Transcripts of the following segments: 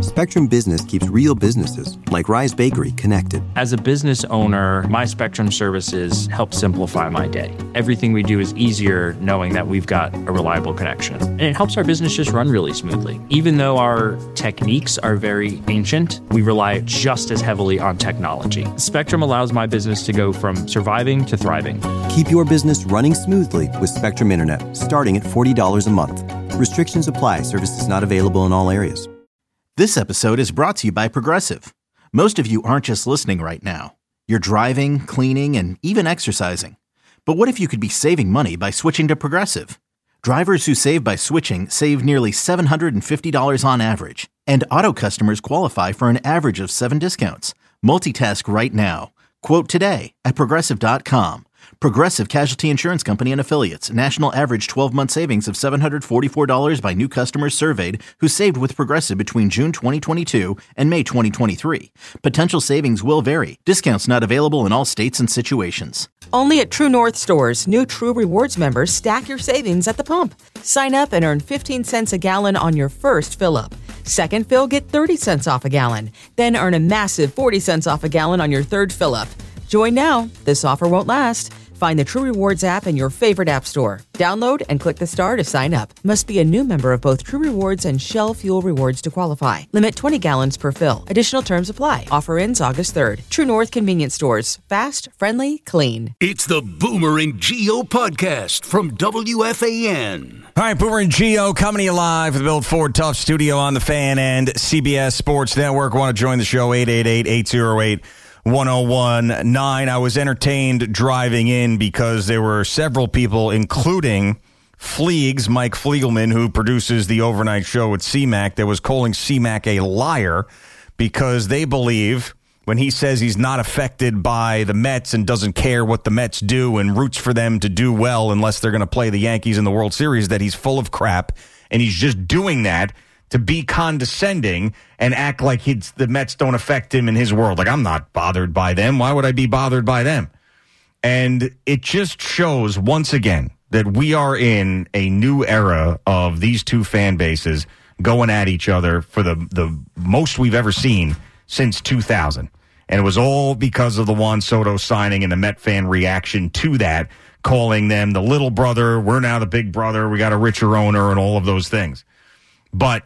Spectrum Business keeps real businesses, like Rise Bakery, connected. As a business owner, my Spectrum services help simplify my day. Everything we do is easier knowing that we've got a reliable connection. And it helps our business just run really smoothly. Even though our techniques are very ancient, we rely just as heavily on technology. Spectrum allows my business to go from surviving to thriving. Keep your business running smoothly with Spectrum Internet, starting at $40 a month. Restrictions apply. Services not available in all areas. This episode is brought to you by Progressive. Most of you aren't just listening right now. You're driving, cleaning, and even exercising. But what if you could be saving money by switching to Progressive? Drivers who save by switching save nearly $750 on average. And auto customers qualify for an average of 7 discounts. Multitask right now. Quote today at Progressive.com. Progressive Casualty Insurance Company and Affiliates. National average 12-month savings of $744 by new customers surveyed who saved with Progressive between June 2022 and May 2023. Potential savings will vary. Discounts not available in all states and situations. Only at True North stores, new True Rewards members stack your savings at the pump. Sign up and earn 15 cents a gallon on your first fill-up. Second fill, get 30 cents off a gallon. Then earn a massive 40 cents off a gallon on your third fill-up. Join now. This offer won't last. Find the True Rewards app in your favorite app store. Download and click the star to sign up. Must be a new member of both True Rewards and Shell Fuel Rewards to qualify. Limit 20 gallons per fill. Additional terms apply. Offer ends August 3rd. True North Convenience Stores. Fast, friendly, clean. It's the Boomer and Geo podcast from WFAN. All right, Boomer and Geo coming to you live from the Built Ford Tough studio on the Fan and CBS Sports Network. Want to join the show, 888-808-1019. I was entertained driving in because there were several people, including Fleegs, Mike Fliegelman, who produces the overnight show at CMAC, that was calling CMAC a liar because they believe when he says he's not affected by the Mets and doesn't care what the Mets do and roots for them to do well unless they're going to play the Yankees in the World Series, that he's full of crap, and he's just doing that to be condescending and act like the Mets don't affect him in his world. Like, I'm not bothered by them. Why would I be bothered by them? And it just shows once again that we are in a new era of these two fan bases going at each other for the most we've ever seen since 2000. And it was all because of the Juan Soto signing and the Met fan reaction to that, calling them the little brother, we're now the big brother, we got a richer owner, and all of those things. But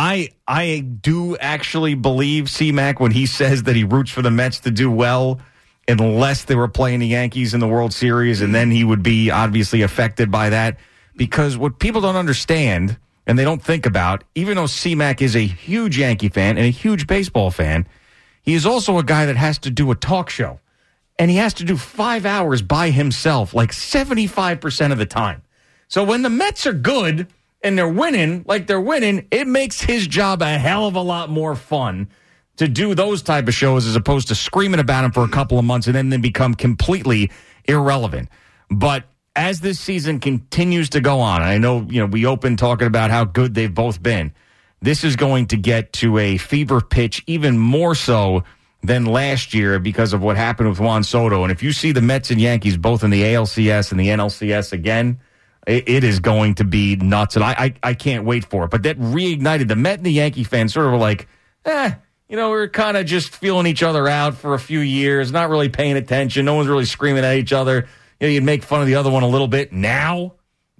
I do actually believe CMAC when he says that he roots for the Mets to do well unless they were playing the Yankees in the World Series, and then he would be obviously affected by that. Because what people don't understand and they don't think about, even though CMAC is a huge Yankee fan and a huge baseball fan, he is also a guy that has to do a talk show. And he has to do 5 hours by himself, like 75% of the time. So when the Mets are good and they're winning like they're winning, it makes his job a hell of a lot more fun to do those type of shows as opposed to screaming about him for a couple of months and then they become completely irrelevant. But as this season continues to go on, and I know, we opened talking about how good they've both been, this is going to get to a fever pitch even more so than last year because of what happened with Juan Soto. And if you see the Mets and Yankees both in the ALCS and the NLCS again, it is going to be nuts, and I can't wait for it. But that reignited the Met and the Yankee fans sort of were like, we're kind of just feeling each other out for a few years, not really paying attention. No one's really screaming at each other. You'd make fun of the other one a little bit. Now,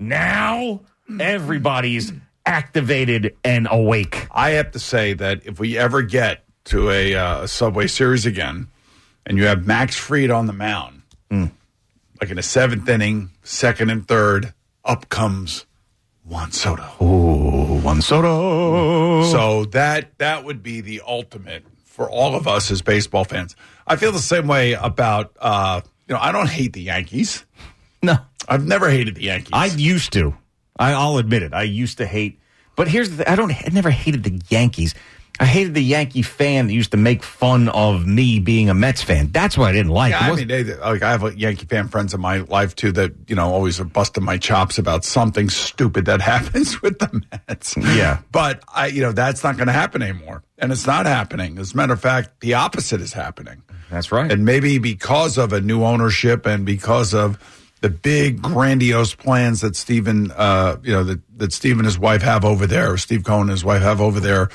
everybody's activated and awake. I have to say that if we ever get to a Subway Series again, and you have Max Fried on the mound, like in the 7th inning, 2nd and 3rd, up comes Juan Soto. Oh, Juan Soto. So that would be the ultimate for all of us as baseball fans. I feel the same way about, I don't hate the Yankees. No. I've never hated the Yankees. I used to. I'll admit it. I used to hate. But here's the thing. I never hated the Yankees. I hated the Yankee fan that used to make fun of me being a Mets fan. That's what I didn't like. Yeah, I have Yankee fan friends in my life, too, that, always are busting my chops about something stupid that happens with the Mets. Yeah. But, that's not going to happen anymore. And it's not happening. As a matter of fact, the opposite is happening. That's right. And maybe because of a new ownership and because of the big, grandiose plans that Steve and his wife have over there, or Steve Cohen and his wife have over there,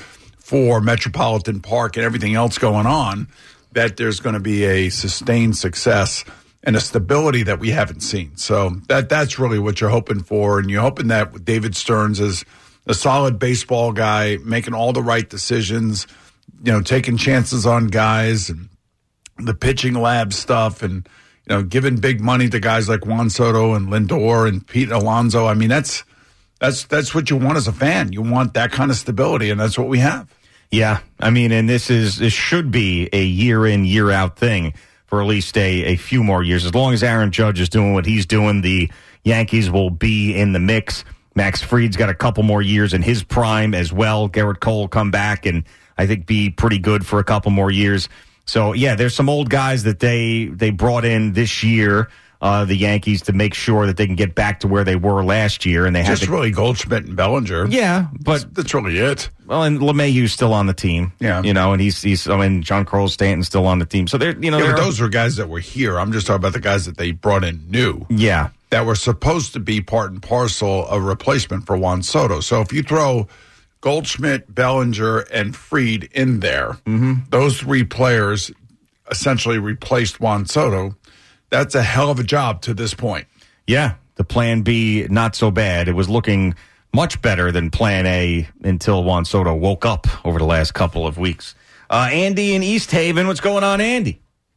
for Metropolitan Park and everything else going on, that there's going to be a sustained success and a stability that we haven't seen. So that's really what you're hoping for. And you're hoping that David Stearns is a solid baseball guy, making all the right decisions, taking chances on guys and the pitching lab stuff and, giving big money to guys like Juan Soto and Lindor and Pete Alonso. I mean, that's what you want as a fan. You want that kind of stability, and that's what we have. Yeah. I mean, and this should be a year in, year out thing for at least a few more years. As long as Aaron Judge is doing what he's doing, the Yankees will be in the mix. Max Fried's got a couple more years in his prime as well. Garrett Cole will come back and I think be pretty good for a couple more years. So, yeah, there's some old guys that they brought in this year, the Yankees, to make sure that they can get back to where they were last year. And they just really Goldschmidt and Bellinger. Yeah, but that's really it. Well, and LeMahieu's still on the team. Yeah, and he's John Carlos Stanton's still on the team. So they're but those were guys that were here. I'm just talking about the guys that they brought in new. Yeah, that were supposed to be part and parcel a replacement for Juan Soto. So if you throw Goldschmidt, Bellinger, and Fried in there, those three players essentially replaced Juan Soto. That's a hell of a job to this point. Yeah, the plan B, not so bad. It was looking much better than plan A until Juan Soto woke up over the last couple of weeks. Andy in East Haven, what's going on, Andy?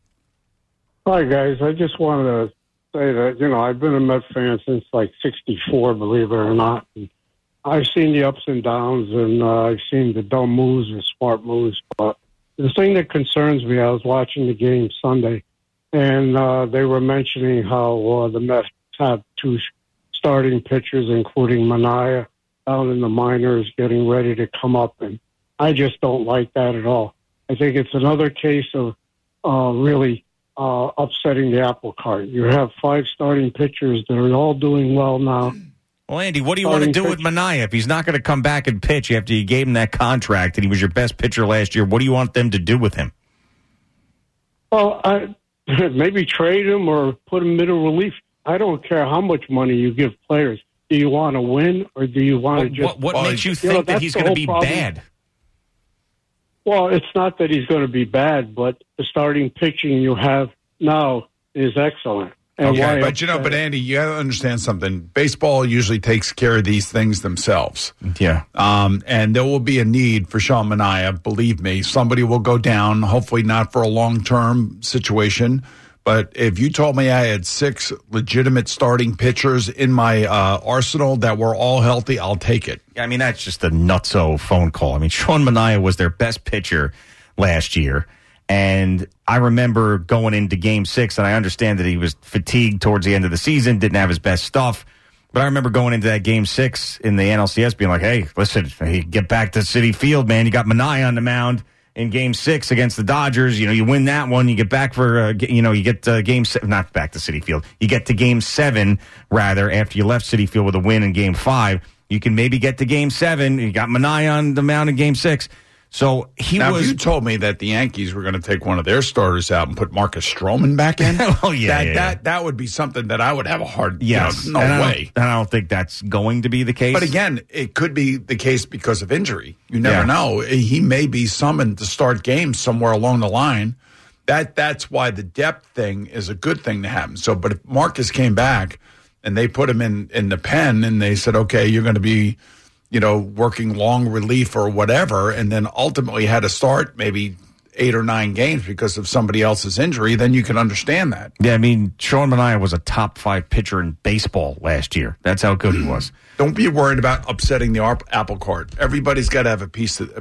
Hi, guys. I just wanted to say that, I've been a Met fan since like 64, believe it or not. And I've seen the ups and downs, and I've seen the dumb moves and smart moves. But the thing that concerns me, I was watching the game Sunday, and they were mentioning how the Mets have two starting pitchers, including Manaea, down in the minors, getting ready to come up. And I just don't like that at all. I think it's another case of really upsetting the apple cart. You have 5 starting pitchers that are all doing well now. Well, Andy, what do you want to do with Manaea? If he's not going to come back and pitch after you gave him that contract and he was your best pitcher last year, what do you want them to do with him? Well, maybe trade him or put him middle relief. I don't care how much money you give players. Do you want to win or do you want to just... What makes you think that he's going to be bad? Well, it's not that he's going to be bad, but the starting pitching you have now is excellent. And okay, but Andy, you got to understand something. Baseball usually takes care of these things themselves. Yeah. And there will be a need for Sean Manaea. Believe me, somebody will go down. Hopefully not for a long-term situation. But if you told me I had 6 legitimate starting pitchers in my arsenal that were all healthy, I'll take it. I mean, that's just a nutso phone call. I mean, Sean Manaea was their best pitcher last year. And I remember going into Game 6, and I understand that he was fatigued towards the end of the season, didn't have his best stuff. But I remember going into that Game 6 in the NLCS being like, hey, listen, get back to Citi Field, man. You got Manaea on the mound in Game 6 against the Dodgers. You win that one. You get back for, you get Game 7, not back to Citi Field. You get to Game 7, rather, after you left Citi Field with a win in Game 5. You can maybe get to Game 7. You got Manaea on the mound in Game 6. So if you told me that the Yankees were going to take one of their starters out and put Marcus Stroman back in, that would be something that I would have a hard, no way. And I don't think that's going to be the case. But again, it could be the case because of injury. You never know. He may be summoned to start games somewhere along the line. That's why the depth thing is a good thing to happen. So, but if Marcus came back and they put him in the pen and they said, okay, you're going to be, working long relief or whatever, and then ultimately had to start maybe 8 or 9 games because of somebody else's injury, then you can understand that. Yeah, I mean, Sean Manaea was a top 5 pitcher in baseball last year. That's how good he was. Don't be worried about upsetting the apple cart. Everybody's got to have a piece of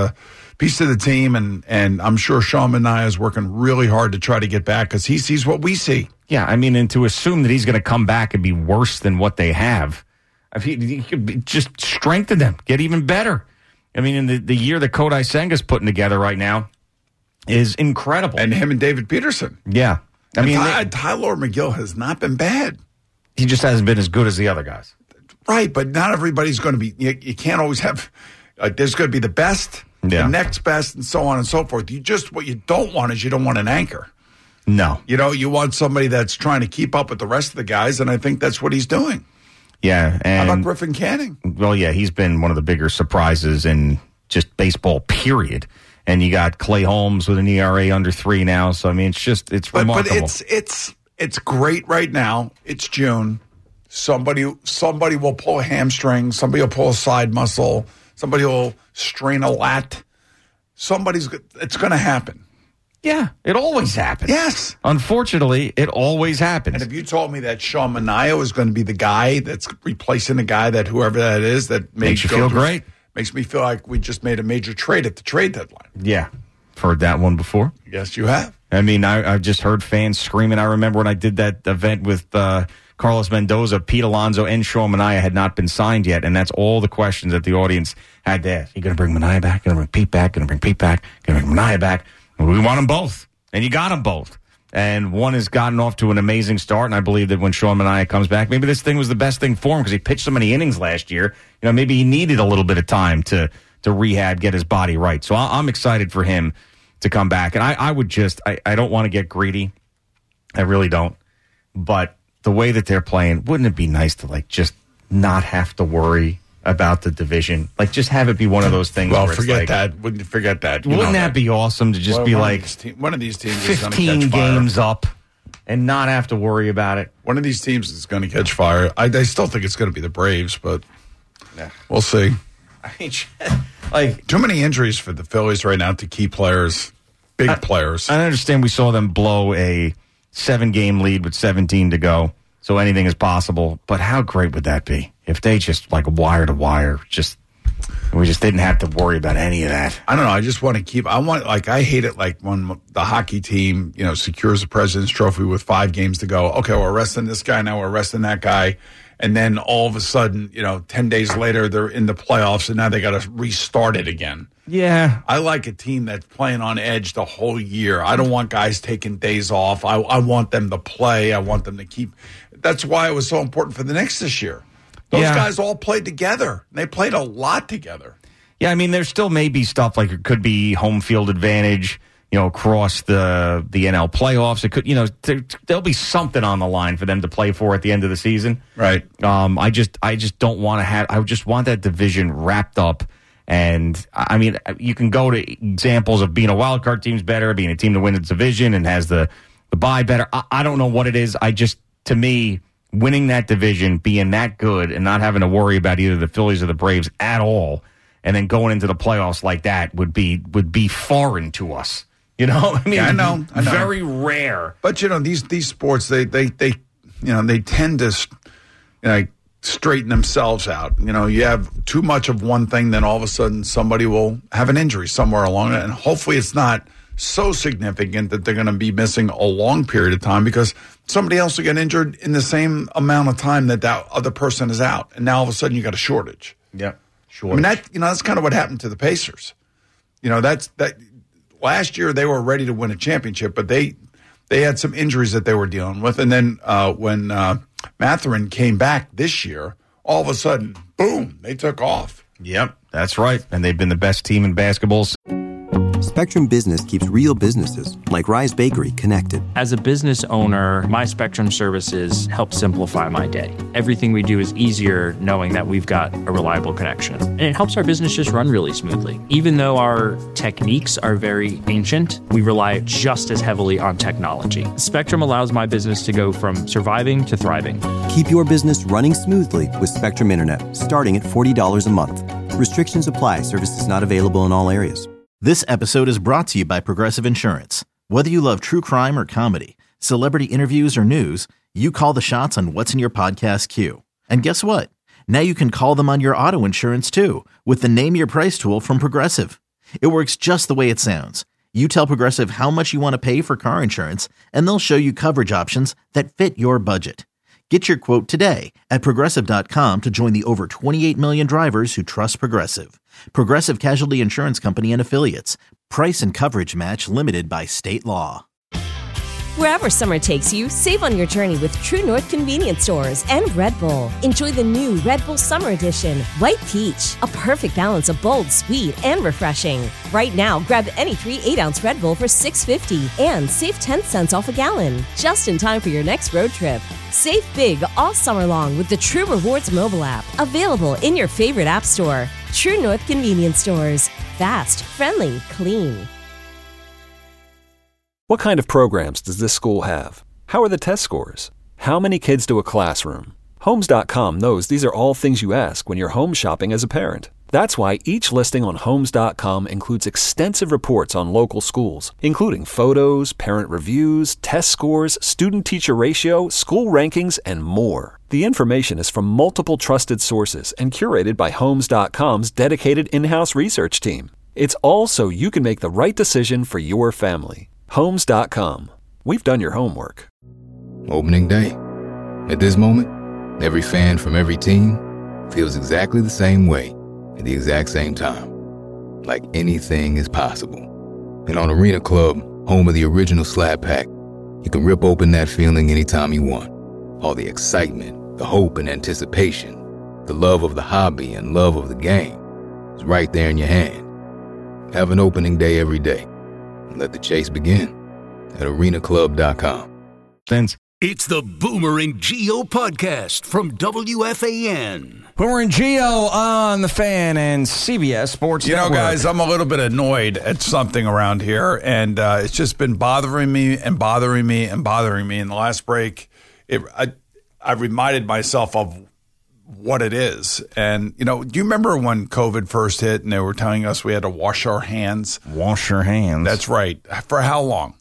the team, and I'm sure Sean Manaea is working really hard to try to get back because he sees what we see. Yeah, I mean, and to assume that he's going to come back and be worse than what they have, he could just strengthen them, get even better. I mean, in the year that Kodai Senga's putting together right now is incredible. And him and David Peterson. Yeah. I mean, Tyler McGill has not been bad. He just hasn't been as good as the other guys. Right, but not everybody's going to be, you can't always have, there's going to be the best, the next best, and so on and so forth. What you don't want is you don't want an anchor. No. You want somebody that's trying to keep up with the rest of the guys, and I think that's what he's doing. Yeah. And how about Griffin Canning? Well, yeah, he's been one of the bigger surprises in just baseball, period. And you got Clay Holmes with an ERA under 3 now. So, I mean, it's remarkable. But it's great right now. It's June. Somebody will pull a hamstring. Somebody will pull a side muscle. Somebody will strain a lat. It's going to happen. Yeah, it always happens. Yes. Unfortunately, it always happens. And if you told me that Sean Manaea is going to be the guy that's replacing the guy that whoever that is, that makes you feel great. Makes me feel like we just made a major trade at the trade deadline. Yeah. Heard that one before. Yes, you have. I mean, I've just heard fans screaming. I remember when I did that event with Carlos Mendoza, Pete Alonso, and Sean Manaea had not been signed yet, and that's all the questions that the audience had to ask. You going to bring Manaea back? Going to bring Pete back? Going to bring Pete back? Going to bring Manaea back? We want them both, and you got them both. And one has gotten off to an amazing start, and I believe that when Sean Manaea comes back, maybe this thing was the best thing for him because he pitched so many innings last year. You know, maybe he needed a little bit of time to rehab, get his body right. So I'm excited for him to come back. And I don't want to get greedy. I really don't. But the way that they're playing, wouldn't it be nice to just not have to worry about the division? Just have it be one of those things. Well, where forget that. Wouldn't you forget that? Wouldn't that be awesome to just be one of these teams 15 games up and not have to worry about it? One of these teams is going to catch fire. I still think it's going to be the Braves, but we'll see. I mean, too many injuries for the Phillies right now to key players, big players. I understand we saw them blow a 7-game lead with 17 to go, so anything is possible. But how great would that be if they just wire to wire, we just didn't have to worry about any of that? I don't know. I just want to keep. I hate it when the hockey team secures the President's Trophy with 5 games to go. Okay, we're arresting this guy now. We're arresting that guy. And then all of a sudden, 10 days later, they're in the playoffs, and now they got to restart it again. Yeah. I like a team that's playing on edge the whole year. I don't want guys taking days off. I want them to play. I want them to keep. That's why it was so important for the Knicks this year. Those guys all played together. They played a lot together. Yeah, I mean, there still may be stuff it could be home field advantage, across the NL playoffs. It could, there'll be something on the line for them to play for at the end of the season. Right. I just don't want to I just want that division wrapped up. And I mean, you can go to examples of being a wild card team's better, being a team to win the division and has the bye better. I don't know what it is. To me, winning that division, being that good and not having to worry about either the Phillies or the Braves at all, and then going into the playoffs like that would be foreign to us. I mean, I know. Very rare. But these sports, they tend to straighten themselves out. You have too much of one thing, then all of a sudden somebody will have an injury somewhere along it, and hopefully it's not so significant that they're going to be missing a long period of time because somebody else will get injured in the same amount of time that other person is out, and now all of a sudden you got a shortage. Yeah, sure. I mean that's kind of what happened to the Pacers. That last year they were ready to win a championship, but they had some injuries that they were dealing with, and then when Mathurin came back this year, all of a sudden, boom, they took off. Yep, that's right, and they've been the best team in basketball. Spectrum Business keeps real businesses like Rise Bakery connected. As a business owner, my Spectrum services help simplify my day. Everything we do is easier knowing that we've got a reliable connection. And it helps our business just run really smoothly. Even though our techniques are very ancient, we rely just as heavily on technology. Spectrum allows my business to go from surviving to thriving. Keep your business running smoothly with Spectrum Internet, starting at $40 a month. Restrictions apply. Services not available in all areas. This episode is brought to you by Progressive Insurance. Whether you love true crime or comedy, celebrity interviews or news, you call the shots on what's in your podcast queue. And guess what? Now you can call them on your auto insurance too with the Name Your Price tool from Progressive. It works just the way it sounds. You tell Progressive how much you want to pay for car insurance, and they'll show you coverage options that fit your budget. Get your quote today at Progressive.com to join the over 28 million drivers who trust Progressive. Progressive Casualty Insurance Company and Affiliates. Price and coverage match limited by state law. Wherever summer takes you, save on your journey with True North Convenience Stores and Red Bull. Enjoy the new Red Bull Summer Edition, White Peach, a perfect balance of bold, sweet, and refreshing. Right now, grab any 3 8-ounce Red Bull for $6.50 and save 10 cents off a gallon, just in time for your next road trip. Save big all summer long with the True Rewards mobile app, available in your favorite app store. True North Convenience Stores. Fast, friendly, clean. What kind of programs does this school have? How are the test scores? How many kids to a classroom? Homes.com knows these are all things you ask when you're home shopping as a parent. That's why each listing on Homes.com includes extensive reports on local schools, including photos, parent reviews, test scores, student-teacher ratio, school rankings, and more. The information is from multiple trusted sources and curated by Homes.com's dedicated in-house research team. It's all so you can make the right decision for your family. Homes.com. We've done your homework. Opening day. At this moment, every fan from every team feels exactly the same way at the exact same time. Like anything is possible. And on Arena Club, home of the original Slab Pack, you can rip open that feeling anytime you want. All the excitement, the hope and anticipation, the love of the hobby and love of the game is right there in your hand. Have an opening day every day. Let the chase begin at arenaclub.com. It's the Boomer and Geo podcast from WFAN. Boomer and Geo on the Fan and CBS Sports Network. You know, guys, I'm a little bit annoyed at something around here, and it's just been bothering me and bothering me and bothering me. In the last break, I reminded myself of what it is. And, you know, do you remember when COVID first hit and they were telling us we had to wash our hands? Wash your hands. That's right. For how long?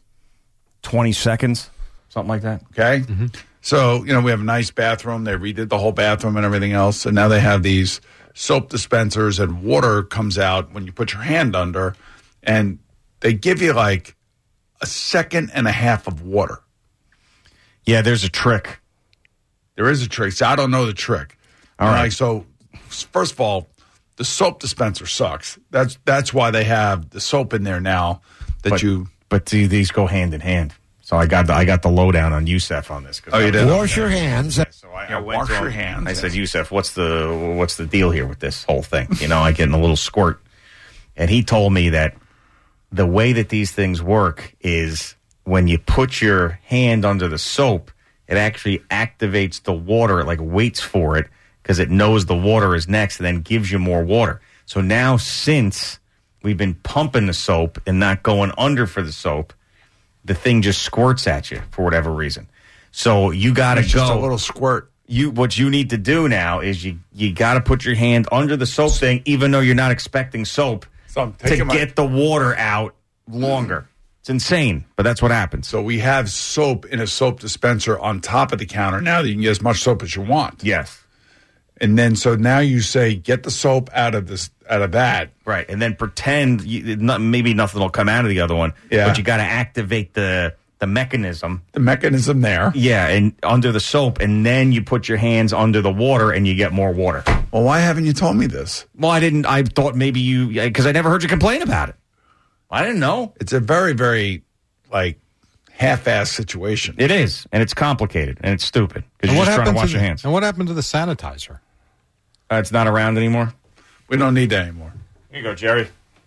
20 seconds, something like that. Okay. Mm-hmm. So, you know, we have a nice bathroom. They redid the whole bathroom and everything else. And now they have these soap dispensers and water comes out when you put your hand under. And they give you like a second and a half of water. Yeah, there's a trick. There is a trick. So I don't know the trick. All right. So, first of all, the soap dispenser sucks. That's why they have the soap in there now. But these go hand in hand. So I got the lowdown on Youssef on this. Oh, you did? Wash your hands. So I went wash to him. your hands. I said, Youssef, what's the deal here with this whole thing? You know, I get in a little squirt, and he told me that the way that these things work is when you put your hand under the soap, it actually activates the water. It like waits for it because it knows the water is next, and then gives you more water. So now, since we've been pumping the soap and not going under for the soap, the thing just squirts at you for whatever reason. So you got to go. Just a little squirt. What you need to do now is you got to put your hand under the soap thing, even though you're not expecting soap, to get the water out longer. It's insane, but that's what happens. So we have soap in a soap dispenser on top of the counter now that you can get as much soap as you want. Yes. And then so now you say get the soap out of that. Right, and then pretend maybe nothing will come out of the other one. Yeah. But you got to activate the mechanism. The mechanism there. Yeah, and under the soap, and then you put your hands under the water and you get more water. Well, why haven't you told me this? Well, I didn't. I thought maybe because I never heard you complain about it. I didn't know. It's a very, very, half-assed situation. It is, and it's complicated, and it's stupid because you're just trying to wash your hands. And what happened to the sanitizer? It's not around anymore. We don't need that anymore. Here you go, Jerry.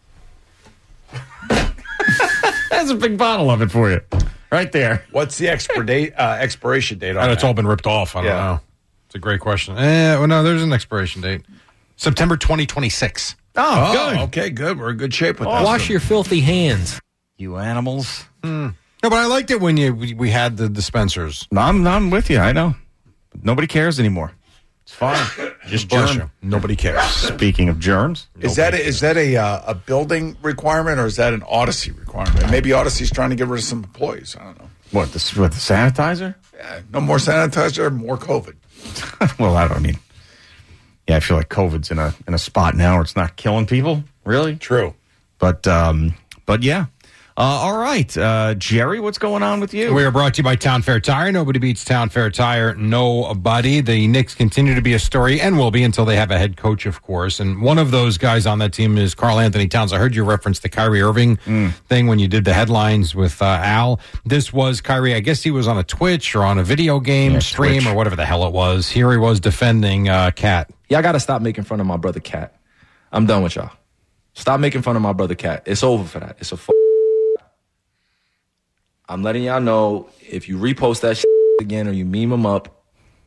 That's a big bottle of it for you. Right there. What's the expiration date on And it's all been ripped off. I don't know. It's a great question. Well, no, there's an expiration date. September 2026. Oh, good. Okay, good. We're in good shape with that. Wash your filthy hands. You animals. No, but I liked it when we had the dispensers. No, I'm with you. I know. Nobody cares anymore. It's fine. Just germ. Nobody cares. Speaking of germs. Is that a building requirement or is that an Odyssey requirement? Maybe Odyssey's trying to get rid of some employees. I don't know. What, the sanitizer? Yeah, no more sanitizer, more COVID. Well, I mean, yeah, I feel like COVID's in a spot now where it's not killing people. Really? True. But yeah. All right. Jerry, what's going on with you? We are brought to you by Town Fair Tire. Nobody beats Town Fair Tire. Nobody. The Knicks continue to be a story and will be until they have a head coach, of course. And one of those guys on that team is Karl Anthony Towns. I heard you reference the Kyrie Irving thing when you did the headlines with Al. This was Kyrie. I guess he was on a Twitch or on a video game stream Twitch. Or whatever the hell it was. Here he was defending Cat. Y'all got to stop making fun of my brother Cat. I'm done with y'all. Stop making fun of my brother Cat. It's over for that. It's a I'm letting y'all know if you repost that shit again or you meme him up,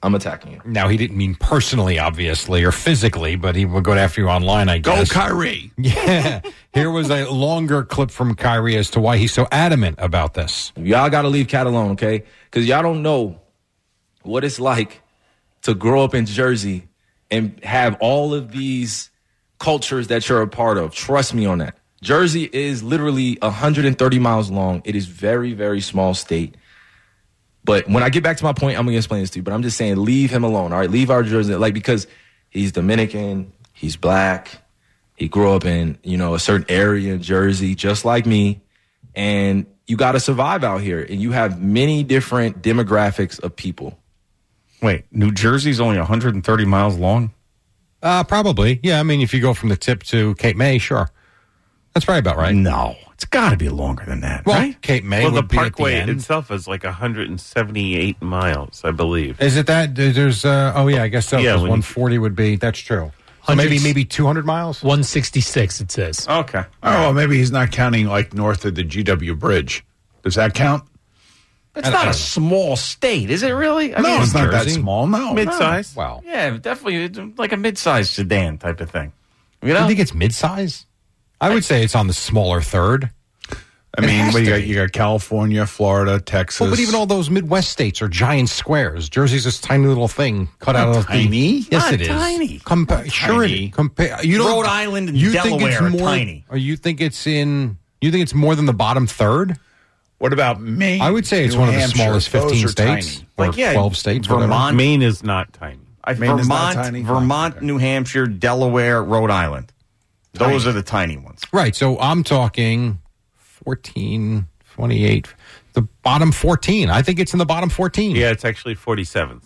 I'm attacking you. Now, he didn't mean personally, obviously, or physically, but he would go after you online, I guess. Go, Kyrie. Yeah. Here was a longer clip from Kyrie as to why he's so adamant about this. Y'all got to leave Cat alone, okay? Because y'all don't know what it's like to grow up in Jersey and have all of these cultures that you're a part of. Trust me on that. Jersey is literally 130 miles long. It is very, very small state. But when I get back to my point, I'm going to explain this to you. But I'm just saying, leave him alone, all right? Leave our Jersey, because he's Dominican, he's black, he grew up in, a certain area in Jersey, just like me. And you got to survive out here. And you have many different demographics of people. Wait, New Jersey's only 130 miles long? Probably. Yeah, I mean, if you go from the tip to Cape May, sure. That's probably about right. No, it's got to be longer than that, well, right? Cape May well, would the be parkway at the end. itself is like 178 miles, I believe. Is it that? There's, I guess so. Yeah, 140 would be, that's true. So maybe 200 miles? 166, it says. Okay. Oh, well, maybe he's not counting like north of the GW Bridge. Does that count? It's not a small state, is it really? No, it's not that small, no. Mid-size? Wow. Yeah, definitely like a mid-sized sedan type of thing. You think it's mid-size? I would say it's on the smaller third. I mean, you got California, Florida, Texas. Well, but even all those Midwest states are giant squares. Jersey's this tiny little thing cut out of tiny. Yes, Not it is. tiny. Sure, it is. Rhode Island and Delaware are tiny. Or you think it's more than the bottom third? What about Maine? I would say it's one of the smallest 15 states. Tiny. Or 12 states. Vermont. Maine is not tiny. Maine is not tiny? Vermont, New Hampshire, Delaware, Rhode Island. Those are the tiny ones. Right. So I'm talking 14, 28, the bottom 14. I think it's in the bottom 14. Yeah, it's actually 47th.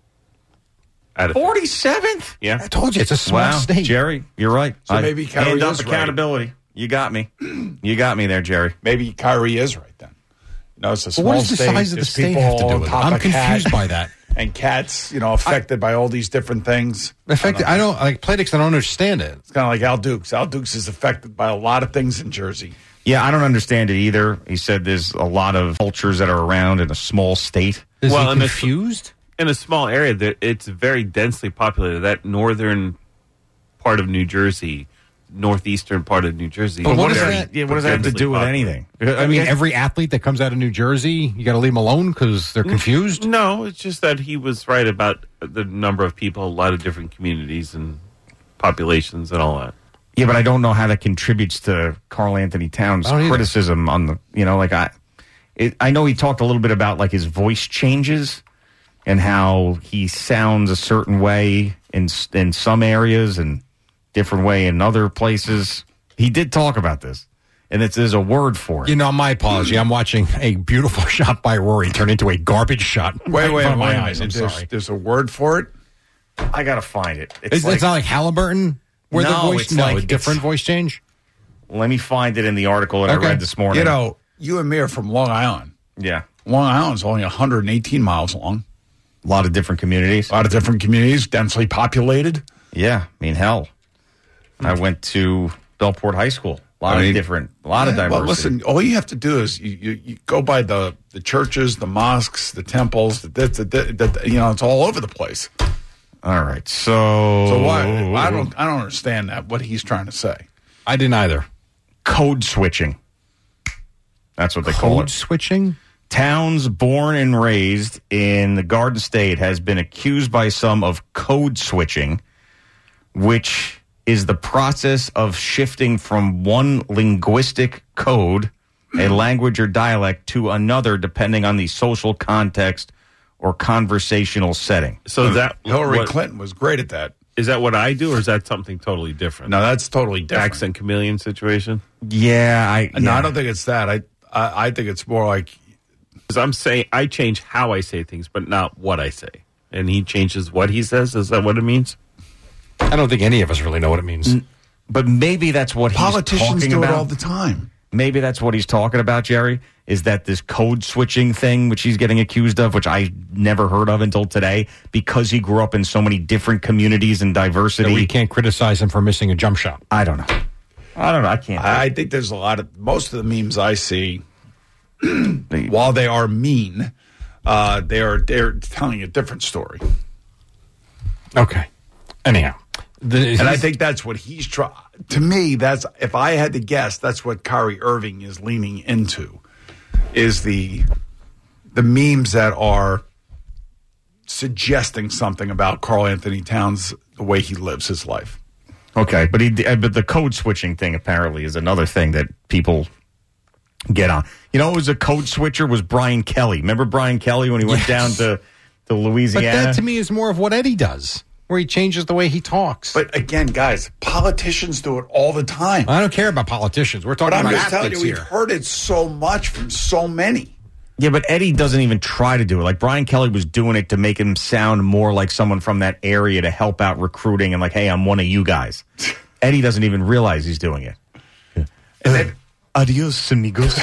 47th? Yeah. I told you, it's a small state. Jerry, you're right. So maybe Kyrie hand up is accountability. Right. You got me. You got me there, Jerry. Maybe Kyrie is right then. It's a small what does the state. size of the There's state people have to do on with it? top I'm of confused Cat, by that. And Cat's, affected by all these different things. I don't like Playtix. I don't understand it. It's kind of like Al Dukes. Al Dukes is affected by a lot of things in Jersey. Yeah, I don't understand it either. He said there's a lot of cultures that are around in a small state. Is he confused? In a small area, it's very densely populated. That northern part of New Jersey, northeastern part of New Jersey. But what does what does that have to do with anything? I mean, every athlete that comes out of New Jersey, you got to leave them alone because they're confused? No, it's just that he was right about the number of people, a lot of different communities and populations and all that. Yeah, but I don't know how that contributes to Karl Anthony Towns' criticism on the, I know he talked a little bit about like his voice changes and how he sounds a certain way in some areas and different way in other places. He did talk about this, and there's a word for it. My apology. I'm watching a beautiful shot by Rory turn into a garbage shot. Wait, my eyes. I'm sorry. There's a word for it? I got to find it. It's not like Halliburton? Where the voice, a different voice change? Let me find it in the article that I read this morning. You and me are from Long Island. Yeah. Long Island's only 118 miles long. A lot of different communities. Densely populated. Yeah, I mean, hell. I went to Bellport High School. A lot of diversity. Well, listen, all you have to do is you go by the churches, the mosques, the temples. It's all over the place. All right, so why? I don't understand that. What he's trying to say. I didn't either. Code switching. That's what they call it. Code switching. Towns born and raised in the Garden State has been accused by some of code switching, which is the process of shifting from one linguistic code, a language or dialect, to another depending on the social context or conversational setting. So that Hillary Clinton was great at that. Is that what I do, or is that something totally different? No, that's totally different. Accent chameleon situation? Yeah, I don't think it's that. I think it's more like, because I'm saying I change how I say things, but not what I say. And he changes what he says. Is that what it means? I don't think any of us really know what it means. But maybe that's what politicians he's talking do about. it all the time. Maybe that's what he's talking about, Jerry, is that this code switching thing, which he's getting accused of, which I never heard of until today, because he grew up in so many different communities and diversity. So we can't criticize him for missing a jump shot. I don't know. I can't. I think there's most of the memes I see, while they are mean, they're telling a different story. Okay. Anyhow. And I think that's what he's trying. To me, that's, if I had to guess, that's what Kyrie Irving is leaning into, is the memes that are suggesting something about Karl Anthony Towns, the way he lives his life. Okay, but the code switching thing apparently is another thing that people get on. You know, it was a code switcher was Brian Kelly. Remember Brian Kelly when he went down to Louisiana? But that to me is more of what Eddie does, where he changes the way he talks. But again, guys, politicians do it all the time. I don't care about politicians. We're talking about athletes here. I'm just telling you, we've heard it so much from so many. Yeah, but Eddie doesn't even try to do it. Like, Brian Kelly was doing it to make him sound more like someone from that area to help out recruiting and like, hey, I'm one of you guys. Eddie doesn't even realize he's doing it. And then, adios, amigos.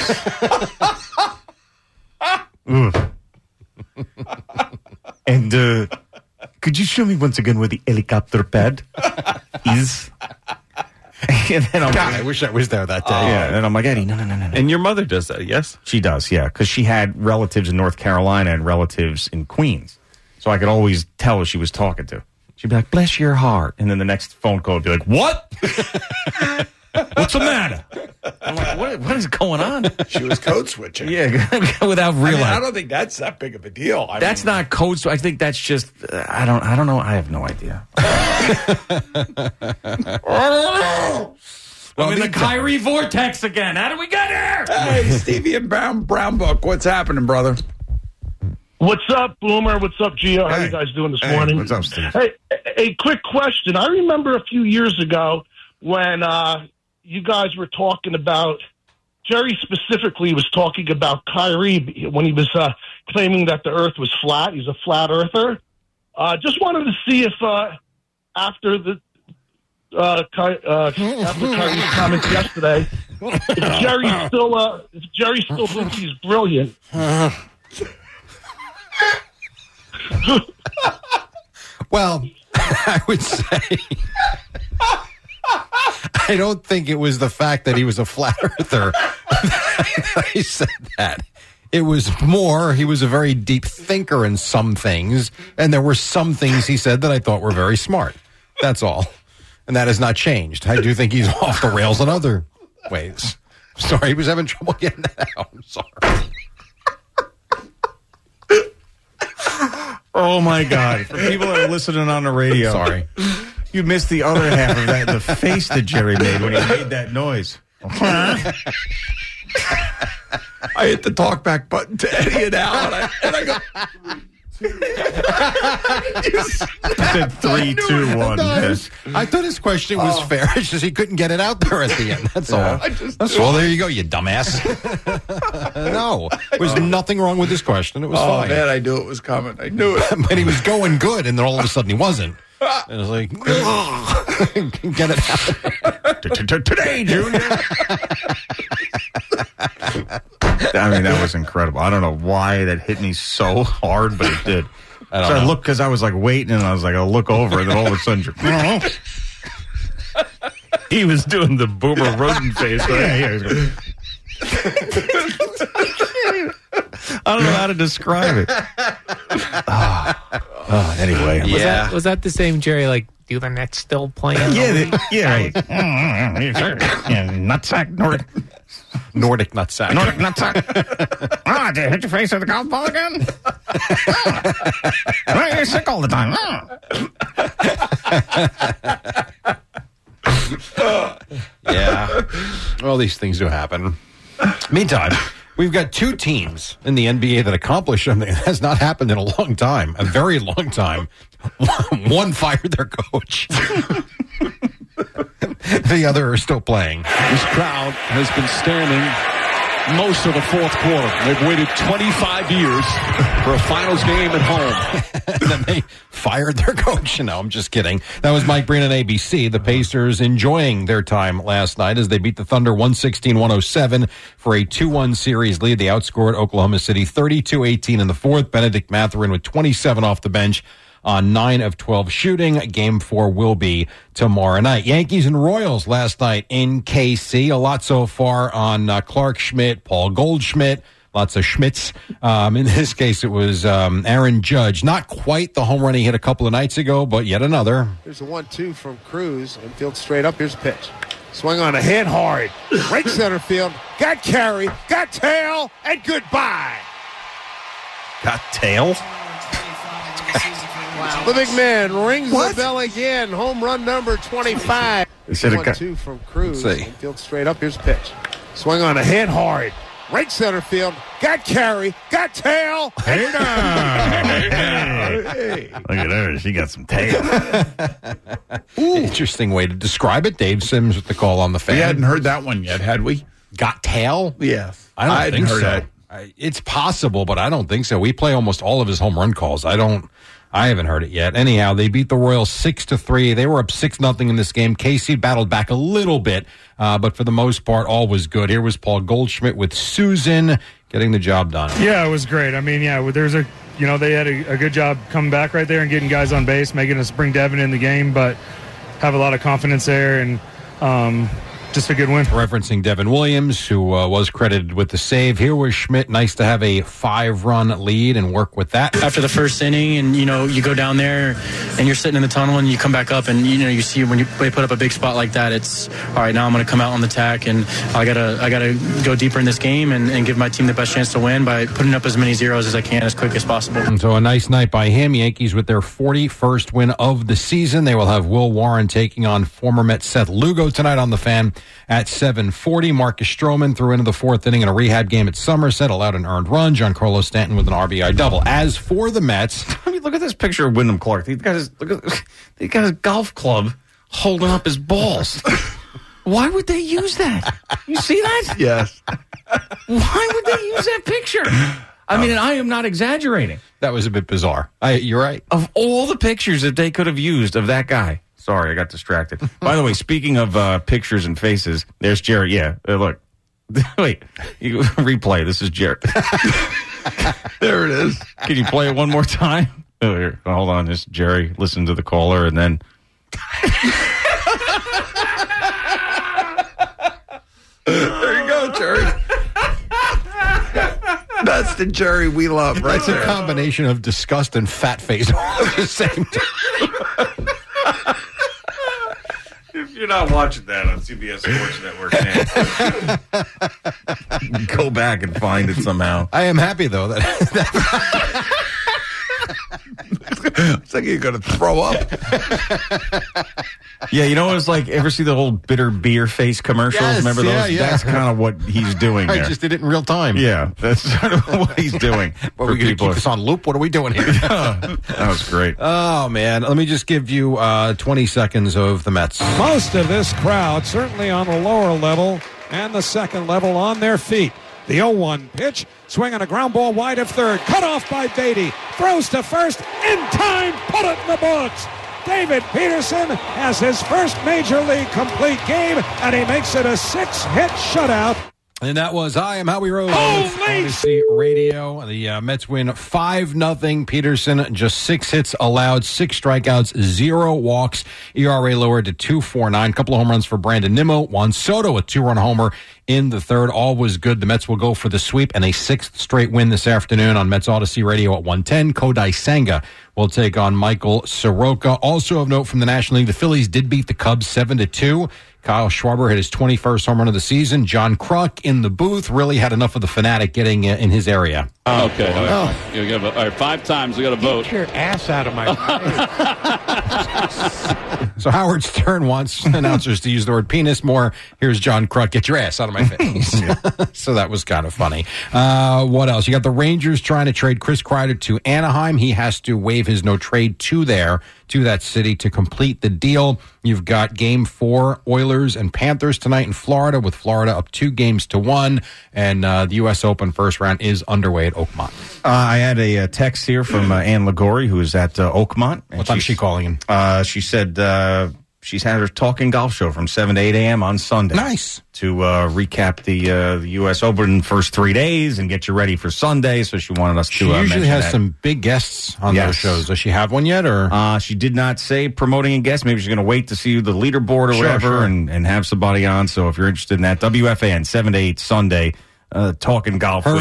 And could you show me once again where the helicopter pad is? And then I'm God, I wish I was there that day. Yeah, and I'm like, Eddie, no. And your mother does that, yes? She does, yeah, because she had relatives in North Carolina and relatives in Queens. So I could always tell who she was talking to. She'd be like, bless your heart. And then the next phone call would be like, what? What's the matter? I'm like, what is going on? She was code switching. Yeah, without realizing. I don't think that's that big of a deal. That's not code switch. I think that's just, I don't know. I have no idea. I'm in the Kyrie vortex again. How did we get here? Hey, Stevie and Brown Book. What's happening, brother? What's up, Boomer? What's up, Gio? How you guys doing this morning? What's up, Steve? Hey, a quick question. I remember a few years ago when you guys were talking about, Jerry specifically was talking about Kyrie when he was claiming that the earth was flat. He's a flat earther. Just wanted to see if after Kyrie's comments yesterday, if Jerry still thinks he's brilliant. Well, I would say I don't think it was the fact that he was a flat earther that I said that. It was more, he was a very deep thinker in some things, and there were some things he said that I thought were very smart. That's all. And that has not changed. I do think he's off the rails in other ways. Sorry, he was having trouble getting that out. I'm sorry. Oh, my God. For people that are listening on the radio. Sorry. You missed the other half of that, the face that Jerry made when he made that noise. I hit the talkback button to Eddie and Al, and I go... You said 3, 2, 1. I thought his question was fair. It's just he couldn't get it out there at the end. That's all. Well, there you go, you dumbass. No, there was nothing wrong with his question. It was fine. Oh, man, I knew it was coming. I knew it. But he was going good, and then all of a sudden he wasn't. And it was like, get it out. Today, Junior. I mean, that was incredible. I don't know why that hit me so hard, but it did. I looked because I was like waiting, and I was like, I'll look over, and then all of a sudden, he was doing the Boomer Rosen face, right? Yeah. I don't know how to describe it. Anyway, was that the same Jerry? Like, do the Nets still playing? Yeah. Nutsack, Nordic nutsack. Nordic nutsack. Did you hit your face with a golf ball again? You're sick all the time. Yeah. All these things do happen. Meantime, we've got two teams in the NBA that accomplished something that has not happened in a long time, a very long time. One fired their coach. The other are still playing. This crowd has been standing most of the fourth quarter. They've waited 25 years for a finals game at home. And then they fired their coach. No, I'm just kidding. That was Mike Breen on ABC. The Pacers enjoying their time last night as they beat the Thunder 116-107 for a 2-1 series lead. They outscored Oklahoma City 32-18 in the fourth. Benedict Mathurin with 27 off the bench on 9 of 12 shooting. Game 4 will be tomorrow night. Yankees and Royals last night in KC. A lot so far on Clark Schmidt, Paul Goldschmidt. Lots of Schmitz. In this case, it was Aaron Judge. Not quite the home run he hit a couple of nights ago, but yet another. Here's a 1-2 from Cruz. Infield straight up. Here's a pitch. Swung on a hit hard. Right center field. Got carry. Got tail. And goodbye. Got tail? The big man rings the bell again. Home run number 25. Here's a 1-2 from Cruz. Infield straight up. Here's a pitch. Swung on a hit hard. Right center field. Got carry. Got tail. Hey, look at her. She got some tail. Interesting way to describe it. Dave Sims with the call on the fan. We hadn't heard that one yet, had we? Got tail? Yes. I don't think heard so. that. It's possible, but I don't think so. We play almost all of his home run calls. I haven't heard it yet. Anyhow, they beat the Royals 6-3. They were up 6-0 in this game. KC battled back a little bit, but for the most part, all was good. Here was Paul Goldschmidt with Susan getting the job done. Yeah, it was great. I mean, yeah, they had a good job coming back right there and getting guys on base, making us bring Devin in the game, but have a lot of confidence there and just a good win. Referencing Devin Williams, who was credited with the save. Here was Schmidt. Nice to have a 5-run lead and work with that. After the first inning, and you go down there and you're sitting in the tunnel and you come back up and you see when they put up a big spot like that, it's all right. Now I'm going to come out on the attack and I gotta go deeper in this game and give my team the best chance to win by putting up as many zeros as I can as quick as possible. And so a nice night by him. Yankees with their 41st win of the season. They will have Will Warren taking on former Met Seth Lugo tonight on the Fan at 7:40. Marcus Stroman threw into the fourth inning in a rehab game at Somerset, allowed an earned run. Giancarlo Stanton with an RBI double. As for the Mets, I mean, look at this picture of Wyndham Clark. He got his golf club holding up his balls. Why would they use that? You see that? Yes. Why would they use that picture? I mean, I am not exaggerating. That was a bit bizarre. You're right. Of all the pictures that they could have used of that guy. Sorry, I got distracted. By the way, speaking of pictures and faces, there's Jerry. Yeah, look. Wait, you replay. This is Jerry. There it is. Can you play it one more time? Oh, here, hold on. This is Jerry. Listen to the caller, and then. There you go, Jerry. That's the Jerry we love, right? That's a combination of disgust and fat face all at the same time. If you're not watching that on CBS Sports Network, go back and find it somehow. I am happy, though, that it's like you're going to throw up. Yeah, you know what it's like? Ever see the whole bitter beer face commercials? Yes, remember those? yeah. That's kind of what he's doing there. I just did it in real time. Yeah, that's sort of what he's doing. Are we going to keep this on loop? What are we doing here? That was great. Oh, man. Let me just give you 20 seconds of the Mets. Most of this crowd, certainly on the lower level and the second level, on their feet. The 0-1 pitch, swinging a ground ball wide of third, cut off by Beatty, throws to first, in time, put it in the books. David Peterson has his first Major League complete game, and he makes it a 6-hit shutout. And that was I Am Howie Rose. Holy Odyssey Radio. The Mets win 5-0. Peterson just 6 hits allowed, 6 strikeouts, 0 walks. ERA lowered to 2.49. Couple of home runs for Brandon Nimmo. Juan Soto, a 2-run homer in the third. All was good. The Mets will go for the sweep and a 6th straight win this afternoon on Mets Odyssey Radio at 1:10. Kodai Senga will take on Michael Soroka. Also of note from the National League, the Phillies did beat the Cubs 7-2. Kyle Schwarber hit his 21st home run of the season. John Kruk in the booth really had enough of the fanatic getting in his area. Okay. All right, 5 times we got to vote. Get your ass out of my face. So Howard Stern wants announcers to use the word penis more. Here's John Kruk. Get your ass out of my face. So that was kind of funny. What else? You got the Rangers trying to trade Chris Kreider to Anaheim. He has to waive his no trade to that city to complete the deal. You've got Game 4, Oilers and Panthers tonight in Florida, with Florida up 2-1. And the U.S. Open first round is underway at Oakmont. I had a text here from Ann Ligori, who is at Oakmont. What time is she calling in? She said she's had her talking golf show from 7 to 8 a.m. on Sunday. Nice. To recap the U.S. Open first 3 days and get you ready for Sunday. So she wanted us to She usually has that. some big guests on those shows. Does she have one yet? Or she did not say promoting a guest. Maybe she's going to wait to see the leaderboard or whatever and have somebody on. So if you're interested in that, WFAN 7 to 8 Sunday, talking golf with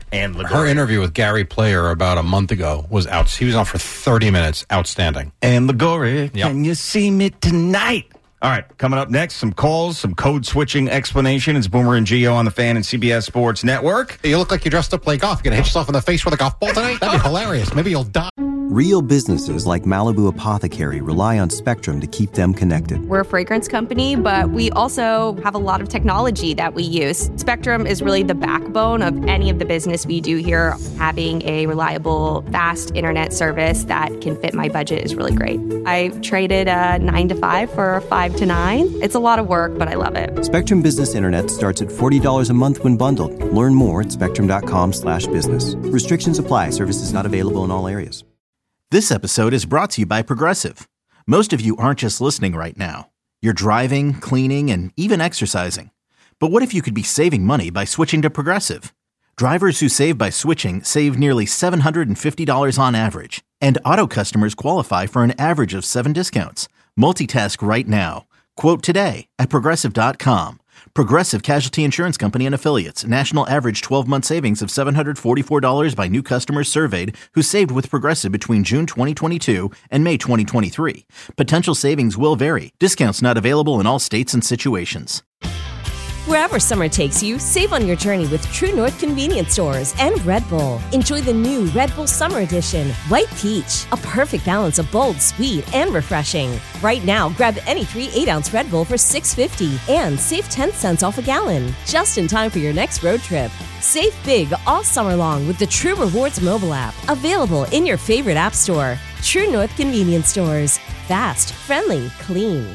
And Ligori. Her interview with Gary Player about a month ago was out. He was on for 30 minutes. Outstanding. And Ligori, can you see me tonight? All right, coming up next, some calls, some code switching explanation. It's Boomer and Gio on the Fan and CBS Sports Network. You look like you dressed up to play golf. You're going to hit yourself in the face with a golf ball tonight? That'd be hilarious. Maybe you'll die. Real businesses like Malibu Apothecary rely on Spectrum to keep them connected. We're a fragrance company, but we also have a lot of technology that we use. Spectrum is really the backbone of any of the business we do here. Having a reliable, fast internet service that can fit my budget is really great. I traded a 9 to 5 for a 5 to 9. It's a lot of work, but I love it. Spectrum Business Internet starts at $40 a month when bundled. Learn more at spectrum.com/business. Restrictions apply. Services not available in all areas. This episode is brought to you by Progressive. Most of you aren't just listening right now. You're driving, cleaning, and even exercising. But what if you could be saving money by switching to Progressive? Drivers who save by switching save nearly $750 on average. And auto customers qualify for an average of 7 discounts. Multitask right now. Quote today at Progressive.com. Progressive Casualty Insurance Company and Affiliates. National average 12-month savings of $744 by new customers surveyed who saved with Progressive between June 2022 and May 2023. Potential savings will vary. Discounts not available in all states and situations. Wherever summer takes you, save on your journey with True North Convenience Stores and Red Bull. Enjoy the new Red Bull Summer Edition, White Peach, a perfect balance of bold, sweet, and refreshing. Right now, grab any 3 8-ounce Red Bull for $6.50 and save 10 cents off a gallon, just in time for your next road trip. Save big all summer long with the True Rewards mobile app, available in your favorite app store. True North Convenience Stores. Fast, friendly, clean.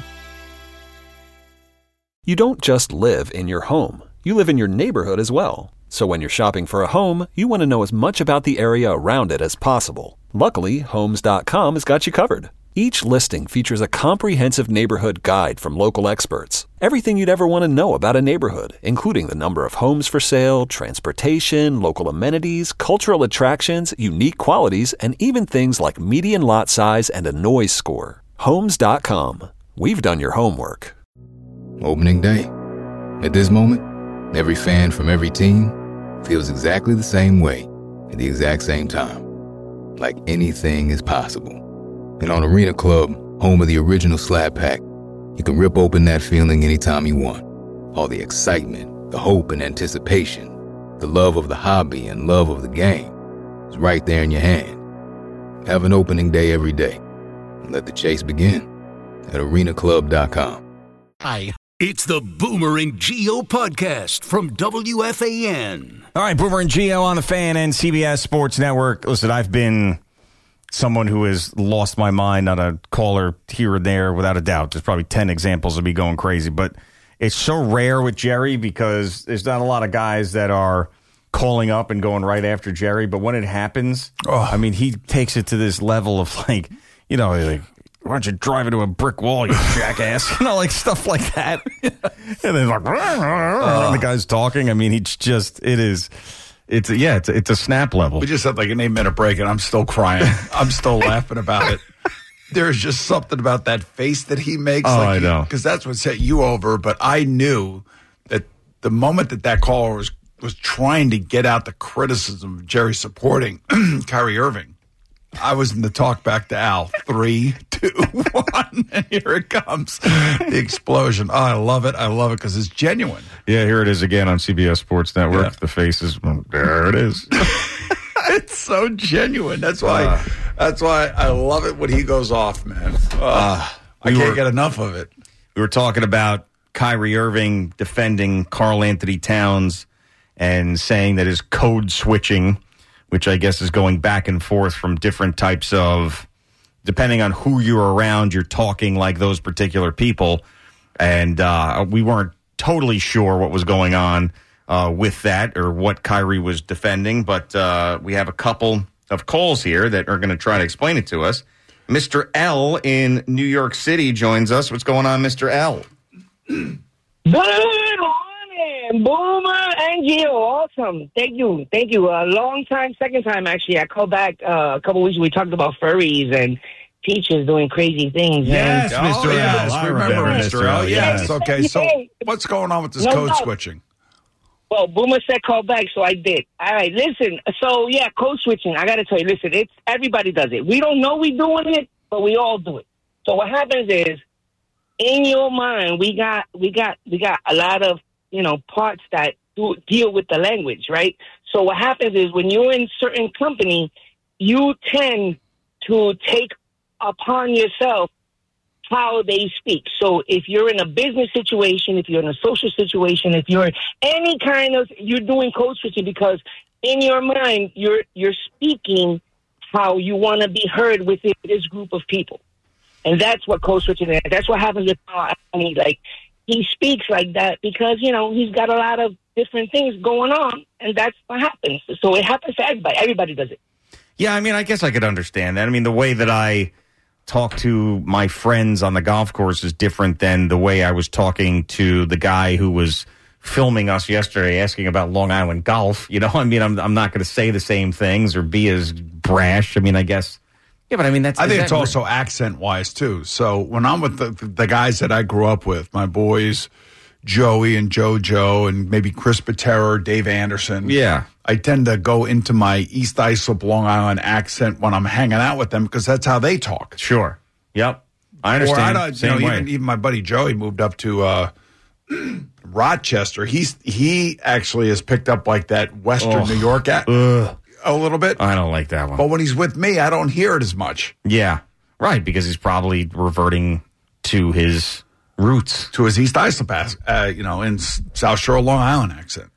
You don't just live in your home. You live in your neighborhood as well. So when you're shopping for a home, you want to know as much about the area around it as possible. Luckily, Homes.com has got you covered. Each listing features a comprehensive neighborhood guide from local experts. Everything you'd ever want to know about a neighborhood, including the number of homes for sale, transportation, local amenities, cultural attractions, unique qualities, and even things like median lot size and a noise score. Homes.com. We've done your homework. Opening day. At this moment, every fan from every team feels exactly the same way at the exact same time. Like anything is possible. And on Arena Club, home of the original Slab Pack, you can rip open that feeling anytime you want. All the excitement, the hope and anticipation, the love of the hobby and love of the game is right there in your hand. Have an opening day every day. And let the chase begin at arenaclub.com. Hi. It's the Boomer and Gio podcast from WFAN. All right, Boomer and Gio on the Fan and CBS Sports Network. Listen, I've been someone who has lost my mind on a caller here or there, without a doubt. There's probably 10 examples of me going crazy, but it's so rare with Jerry because there's not a lot of guys that are calling up and going right after Jerry. But when it happens, I mean, he takes it to this level of like, you know, like, why don't you drive into a brick wall, you jackass? You know, like stuff like that. And then like, the guy's talking. I mean, it's a snap level. We just had like an 8-minute break, and I'm still crying. I'm still laughing about it. There's just something about that face that he makes. Oh, I know. Because that's what set you over. But I knew that the moment that caller was trying to get out the criticism of Jerry supporting Kyrie Irving, I was in the talk back to Al. 3, 2, 1, and here it comes. The explosion. Oh, I love it. I love it because it's genuine. Yeah, here it is again on CBS Sports Network. Yeah. The faces, there it is. It's so genuine. That's why I love it when he goes off, man. I can't get enough of it. We were talking about Kyrie Irving defending Karl Anthony Towns and saying that his code switching, which I guess is going back and forth from different types of, depending on who you're around, you're talking like those particular people. And we weren't totally sure what was going on with that or what Kyrie was defending. But we have a couple of calls here that are going to try to explain it to us. Mr. L in New York City joins us. What's going on, Mr. L? Good morning, Boomer and Gio. Awesome. Thank you. A long time, second time, actually. I called back a couple weeks ago. We talked about furries and Peaches doing crazy things. Yes, and, Mr. L. I remember Mr. L. Yes. Okay, so what's going on with this code switching? Well, Boomer said call back, so I did. All right, listen. So, yeah, code switching. I got to tell you, listen, everybody does it. We don't know we're doing it, but we all do it. So what happens is, in your mind, we got a lot of, parts that deal with the language, right? So what happens is when you're in certain company, you tend to take upon yourself how they speak. So if you're in a business situation, if you're in a social situation, if you're any kind of, you're doing code switching because in your mind, you're speaking how you want to be heard within this group of people. And that's what code switching is. That's what happens with Anthony. Like, he speaks like that because, he's got a lot of different things going on, and that's what happens. So it happens to everybody. Everybody does it. Yeah, I mean, I guess I could understand that. I mean, the way that I talk to my friends on the golf course is different than the way I was talking to the guy who was filming us yesterday asking about Long Island golf. I mean, I'm not going to say the same things or be as brash. I mean, I guess. Yeah, but I mean, I think it's also accent-wise, too. So when I'm with the guys that I grew up with, my boys, Joey and JoJo and maybe Chris Patera, Dave Anderson. Yeah. I tend to go into my East Islip, Long Island accent when I'm hanging out with them because that's how they talk. Sure. Yep. I understand. Or Same way. Even my buddy Joey moved up to Rochester. He actually has picked up like that Western New York a little bit. I don't like that one. But when he's with me, I don't hear it as much. Yeah. Right, because he's probably reverting to his roots. To his East Islip, in South Shore, Long Island accent.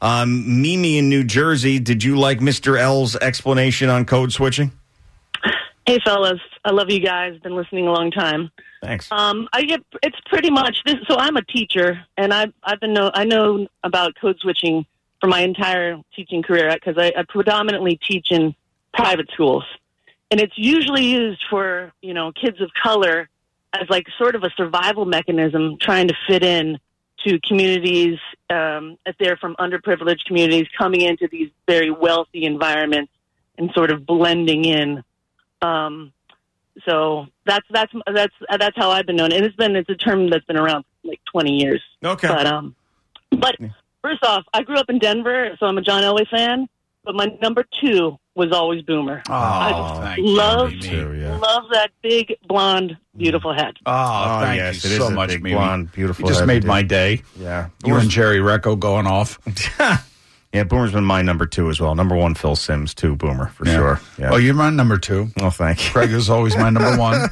Mimi in New Jersey, did you like Mr. L's explanation on code switching? Hey, fellas. I love you guys. Been listening a long time. Thanks. It's pretty much this. So I'm a teacher, and I know about code switching for my entire teaching career because I predominantly teach in private schools, and it's usually used for kids of color as like sort of a survival mechanism, trying to fit in to communities if they're from underprivileged communities, coming into these very wealthy environments and sort of blending in. So that's how I've been known, and it's a term that's been around for like 20 years. Okay, but first off, I grew up in Denver, so I'm a John Elway fan. But my number 2 was always Boomer. I just love that big, blonde, beautiful head. Oh, thank yes, you it so is a much, big, Mimi. blonde, beautiful You just head. made my day. Yeah. You and Jerry Recco going off. Yeah, Boomer's been my number 2 as well. Number 1, Phil Simms, 2, Boomer, for sure. Yeah. Oh, you're my number 2. Oh, thank you. Craig is always my number 1.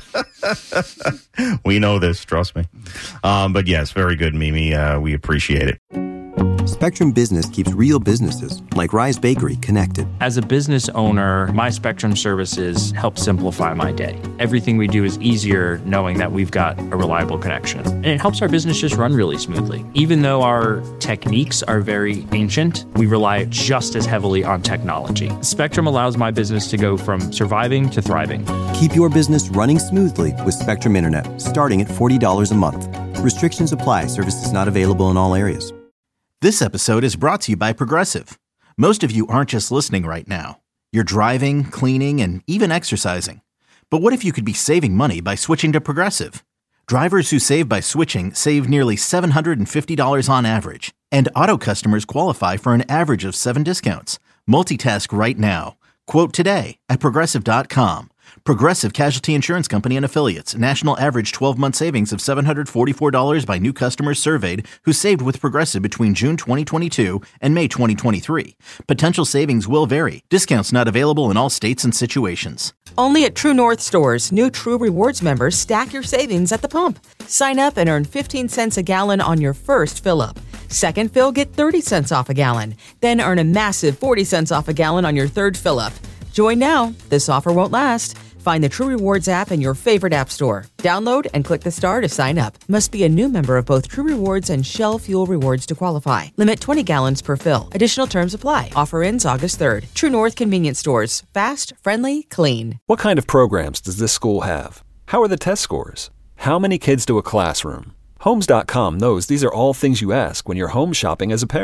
We know this, trust me. But yes, very good, Mimi. We appreciate it. Spectrum Business keeps real businesses, like Rise Bakery, connected. As a business owner, my Spectrum services help simplify my day. Everything we do is easier knowing that we've got a reliable connection. And it helps our business just run really smoothly. Even though our techniques are very ancient, we rely just as heavily on technology. Spectrum allows my business to go from surviving to thriving. Keep your business running smoothly with Spectrum Internet, starting at $40 a month. Restrictions apply. Services not available in all areas. This episode is brought to you by Progressive. Most of you aren't just listening right now. You're driving, cleaning, and even exercising. But what if you could be saving money by switching to Progressive? Drivers who save by switching save nearly $750 on average. And auto customers qualify for an average of 7 discounts. Multitask right now. Quote today at Progressive.com. Progressive Casualty Insurance Company and Affiliates. National average 12-month savings of $744 by new customers surveyed who saved with Progressive between June 2022 and May 2023. Potential savings will vary. Discounts not available in all states and situations. Only at True North stores, new True Rewards members stack your savings at the pump. Sign up and earn 15 cents a gallon on your first fill-up. Second fill, get 30 cents off a gallon. Then earn a massive 40 cents off a gallon on your third fill-up. Join now. This offer won't last. Find the True Rewards app in your favorite app store. Download and click the star to sign up. Must be a new member of both True Rewards and Shell Fuel Rewards to qualify. Limit 20 gallons per fill. Additional terms apply. Offer ends August 3rd. True North Convenience Stores. Fast, friendly, clean. What kind of programs does this school have? How are the test scores? How many kids do a classroom? Homes.com knows these are all things you ask when you're home shopping as a parent.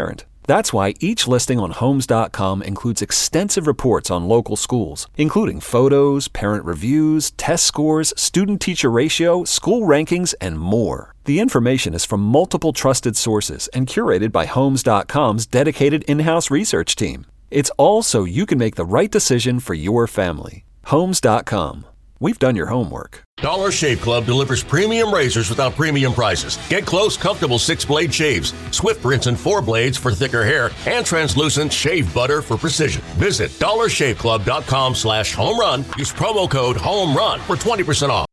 That's why each listing on Homes.com includes extensive reports on local schools, including photos, parent reviews, test scores, student-teacher ratio, school rankings, and more. The information is from multiple trusted sources and curated by Homes.com's dedicated in-house research team. It's all so you can make the right decision for your family. Homes.com. We've done your homework. Dollar Shave Club delivers premium razors without premium prices. Get close, comfortable 6-blade shaves, swift rinse and 4 blades for thicker hair, and translucent shave butter for precision. Visit dollarshaveclub.com/homerun. Use promo code HOMERUN for 20% off.